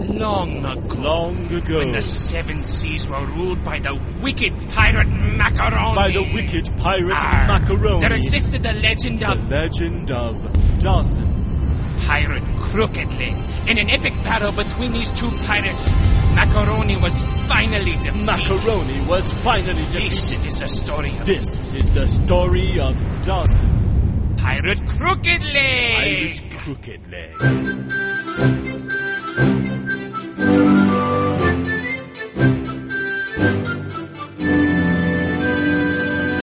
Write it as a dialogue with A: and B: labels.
A: Long ago.
B: Long ago.
A: When the seven seas were ruled by the wicked pirate Macaroni.
B: By the wicked pirate Macaroni.
A: There existed the legend of...
B: The legend of Dawson.
A: Pirate Crooked Leg. In an epic battle between these two pirates, Macaroni was finally defeated.
B: Macaroni was finally defeated.
A: This is the story of...
B: This is the story of Dawson.
A: Pirate Crooked Leg.
B: Pirate Crooked Leg.